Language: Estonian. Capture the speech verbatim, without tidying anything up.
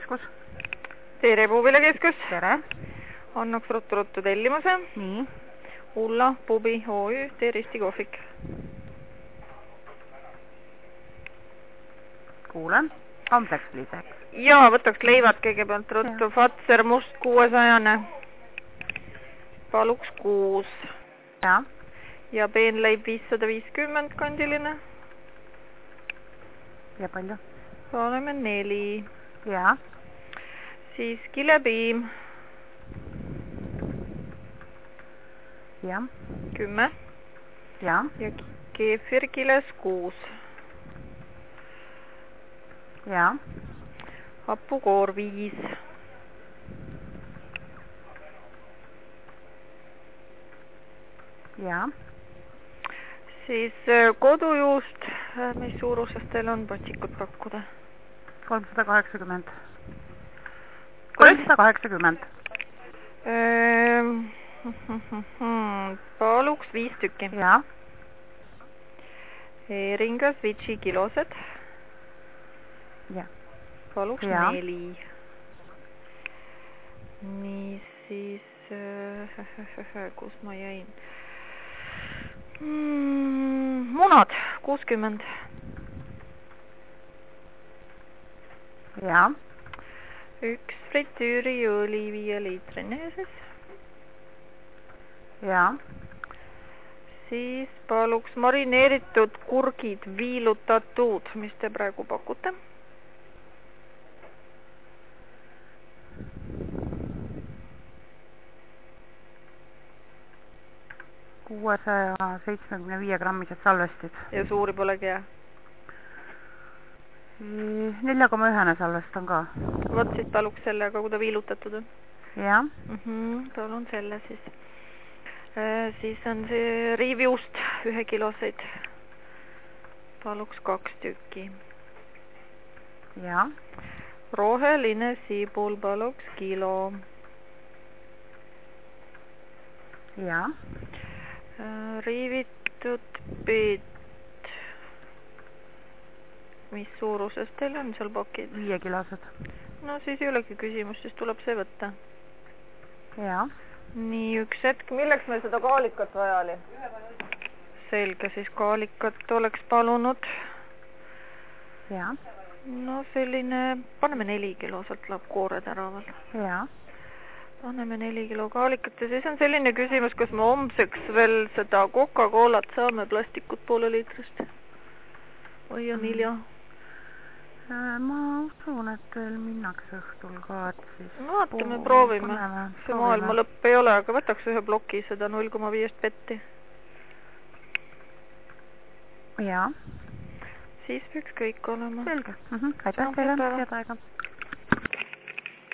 puuviljakeskus. tere, puuviljakeskus. Tere. Annaks ruttu-ruttu tellimuse. Nii. Ulla, Pubi, O Ü, tee risti kohvik. Kuulen. Kompleksliiseks. Jaa, võtaks leivad kõigepealt ruttu. Fatser must kuuesajane. Paluks kuus. Ja. Ja peenleib viissada viiskümmend kandiline. Ja palju? Paneme neli. Ja. Siis kilepiim. Ja. Kümme. Ja. Ja keefirkiles kuus. Ja. Hapukoor viis. Ja. Siis kodujuust, mis suuruses teil on patsikut pakkuda? kolmsada kaheksakümmend. kolmsada kaheksakümmend. Paluks viis tükki. Ja. Eringas vitsi kilosed. Ja. Paluks ja. neli. Nii siis, kus ma jäin? Mm, munad, kuuskümmend. Ja. Üks fritüüriõli viie liitrine siis. Ja. Siis paluks marineeritud kurgid viilutatud, mis te praegu pakute? kuuesaja seitsmekümne viie grammised salvestid. Ja suuri polegi jää? nelja koma ühene salvest on ka. Võt siis paluks selle, aga kui ta viilutatud on? Ja. Mm -hmm, palun selle siis. Äh, siis on see riiviust ühe kiloseid. Paluks kaks tükki. Ja. Roheline siibul paluks kilo. Ja. Äh, riivitud peet. Mis suuruses teil on seal pakid? Viie kilosed. No siis ei olegi küsimus, siis tuleb see võtta. Ja. Nii, üks hetk. Milleks meil seda kaalikat vaja oli? Selge, siis kaalikat oleks palunud. Ja. No selline, paneme neli kilo, sealt läheb koored ära veel. Ja. Paneme neli kilo kaalikat ja siis on selline küsimus, kas me homseks veel seda Coca-Colat saame plastikut poole liitrist? Või on hilja? Ma usun, et veel minnakse õhtul ka, et siis... Vaatame, proovime. See maailma lõpp ei ole, aga võtaks ühe ploki seda null koma viis petti. Ja. Siis peaks kõik olema. Selge. Aitäh teile, head aega.